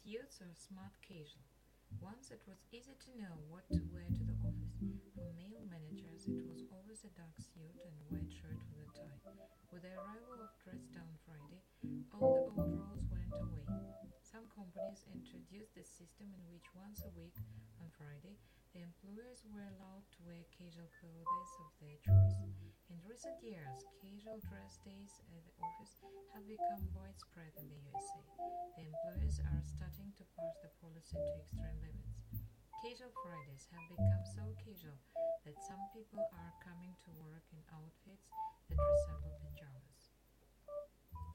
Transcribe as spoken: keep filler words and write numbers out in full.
Suits or smart casual. Once it was easy to know what to wear to the office. For male managers, it was always a dark suit and white shirt with a tie. With the arrival of Dress Down Friday, all the old rules went away. Some companies introduced a system in which once a week, on Friday, the employees were allowed to wear casual clothes of their choice. In recent years, casual dress days at the office have become widespread in the U S A. The employers are starting to push the policy to extreme limits. Casual Fridays have become so casual that some people are coming to work in outfits that resemble pajamas.